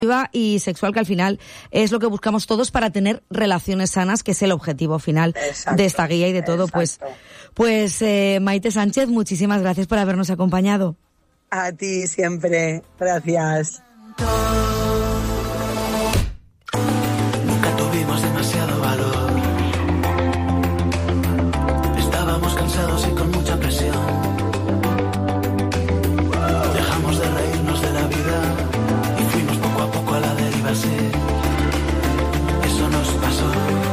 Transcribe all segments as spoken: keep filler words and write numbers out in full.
y sexual, que al final es lo que buscamos todos para tener relaciones sanas, que es el objetivo final exacto, de esta guía y de todo. Exacto. Pues, pues eh, Maite Sánchez, muchísimas gracias por habernos acompañado. A ti siempre, gracias. Nunca tuvimos demasiado valor. Estábamos cansados y con mucha presión. Dejamos de reírnos de la vida. Sí, eso nos pasó.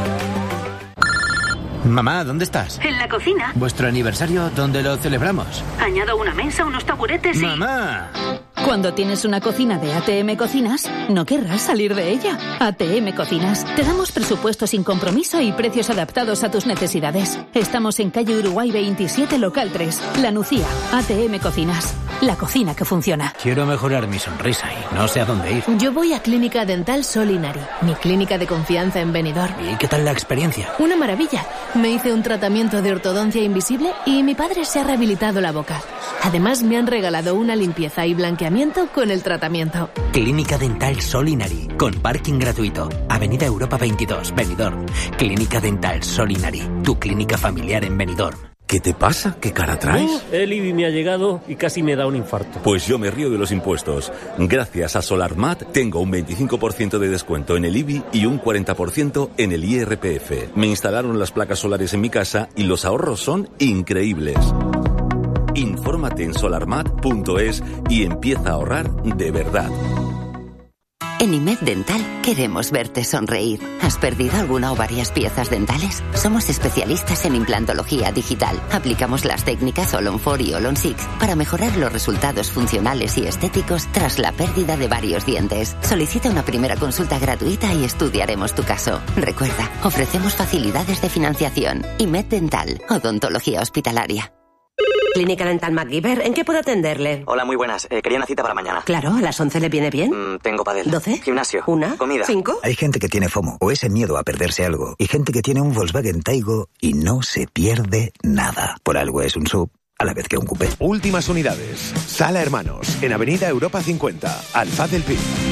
Mamá, ¿dónde estás? En la cocina. ¿Vuestro aniversario dónde lo celebramos? Añado una mesa, unos taburetes y... ¡Mamá! Cuando tienes una cocina de A T M Cocinas, no querrás salir de ella. A T M Cocinas. Te damos presupuesto sin compromiso y precios adaptados a tus necesidades. Estamos en calle Uruguay veintisiete, local tres. La Nucía. A T M Cocinas. La cocina que funciona. Quiero mejorar mi sonrisa y no sé a dónde ir. Yo voy a Clínica Dental Solinari, mi clínica de confianza en Benidorm. ¿Y qué tal la experiencia? Una maravilla. Me hice un tratamiento de ortodoncia invisible y mi padre se ha rehabilitado la boca. Además, me han regalado una limpieza y blanqueamiento con el tratamiento. Clínica Dental Solinari, con parking gratuito. Avenida Europa veintidós, Benidorm. Clínica Dental Solinari, tu clínica familiar en Benidorm. ¿Qué te pasa? ¿Qué cara traes? Uh, el I B I me ha llegado y casi me da un infarto. Pues yo me río de los impuestos. Gracias a SolarMat tengo un veinticinco por ciento de descuento en el I B I y un cuarenta por ciento en el I R P F. Me instalaron las placas solares en mi casa y los ahorros son increíbles. Infórmate en solarmat punto es y empieza a ahorrar de verdad. En IMED Dental queremos verte sonreír. ¿Has perdido alguna o varias piezas dentales? Somos especialistas en implantología digital. Aplicamos las técnicas All-on cuatro y All-on seis para mejorar los resultados funcionales y estéticos tras la pérdida de varios dientes. Solicita una primera consulta gratuita y estudiaremos tu caso. Recuerda, ofrecemos facilidades de financiación. IMED Dental, odontología hospitalaria. Clínica Dental MacGyver, ¿en qué puedo atenderle? Hola, muy buenas. Eh, quería una cita para mañana. Claro, ¿a las once le viene bien? Mm, tengo pádel. ¿doce? Gimnasio. ¿Una? Comida. ¿Cinco? Hay gente que tiene FOMO, o ese miedo a perderse algo, y gente que tiene un Volkswagen Taigo y no se pierde nada. Por algo es un sub, a la vez que un coupé. Últimas unidades. Sala Hermanos, en Avenida Europa cincuenta, Alfaz del Pi.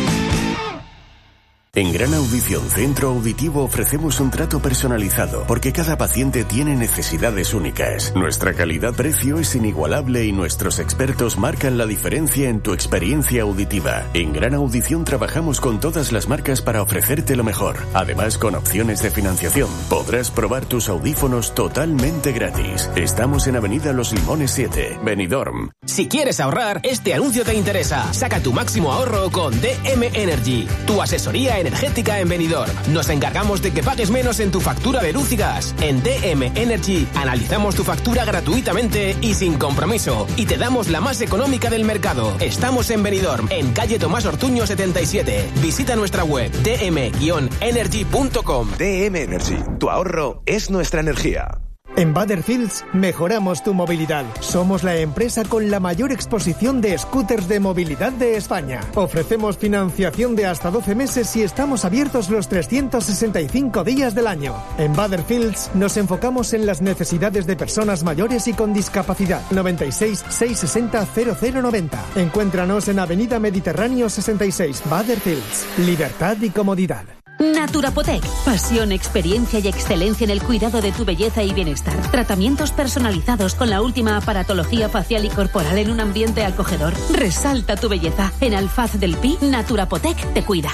En Gran Audición Centro Auditivo ofrecemos un trato personalizado porque cada paciente tiene necesidades únicas. Nuestra calidad-precio es inigualable y nuestros expertos marcan la diferencia en tu experiencia auditiva. En Gran Audición trabajamos con todas las marcas para ofrecerte lo mejor. Además, con opciones de financiación, podrás probar tus audífonos totalmente gratis. Estamos en Avenida Los Limones siete, Benidorm. Si quieres ahorrar, este anuncio te interesa. Saca tu máximo ahorro con D M Energy, tu asesoría en energética en Benidorm. Nos encargamos de que pagues menos en tu factura de luz y gas. En D M Energy analizamos tu factura gratuitamente y sin compromiso. Y te damos la más económica del mercado. Estamos en Benidorm, en calle Tomás Ortuño setenta y siete. Visita nuestra web d m energy punto com. D M Energy, tu ahorro es nuestra energía. En Butterfields mejoramos tu movilidad. Somos la empresa con la mayor exposición de scooters de movilidad de España. Ofrecemos financiación de hasta doce meses y estamos abiertos los trescientos sesenta y cinco días del año. En Butterfields nos enfocamos en las necesidades de personas mayores y con discapacidad. noventa y seis, seiscientos sesenta, cero cero noventa. Encuéntranos en Avenida Mediterráneo sesenta y seis, Butterfields. Libertad y comodidad. Naturapotec. Pasión, experiencia y excelencia en el cuidado de tu belleza y bienestar. Tratamientos personalizados con la última aparatología facial y corporal en un ambiente acogedor. Resalta tu belleza. En Alfaz del Pi, Naturapotec te cuida.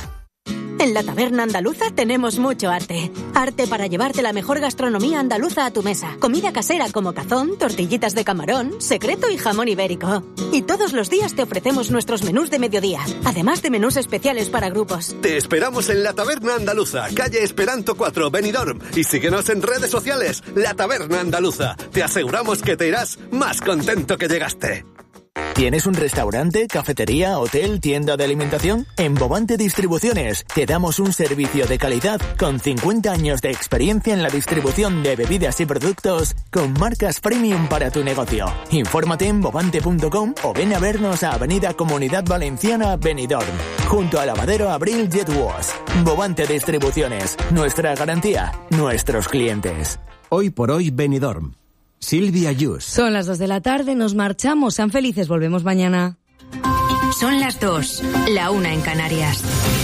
En la Taberna Andaluza tenemos mucho arte. Arte para llevarte la mejor gastronomía andaluza a tu mesa. Comida casera como cazón, tortillitas de camarón, secreto y jamón ibérico. Y todos los días te ofrecemos nuestros menús de mediodía, además de menús especiales para grupos. Te esperamos en la Taberna Andaluza, calle Esperanto cuatro, Benidorm. Y síguenos en redes sociales, La Taberna Andaluza. Te aseguramos que te irás más contento que llegaste. ¿Tienes un restaurante, cafetería, hotel, tienda de alimentación? En Bovante Distribuciones te damos un servicio de calidad con cincuenta años de experiencia en la distribución de bebidas y productos con marcas premium para tu negocio. Infórmate en bovante punto com o ven a vernos a Avenida Comunidad Valenciana, Benidorm, junto a Lavadero Abril Jet Wash. Bovante Distribuciones, nuestra garantía, nuestros clientes. Hoy por hoy, Benidorm. Silvia Yus. Son las dos de la tarde, nos marchamos. Sean felices, volvemos mañana. Son las dos, la una en Canarias.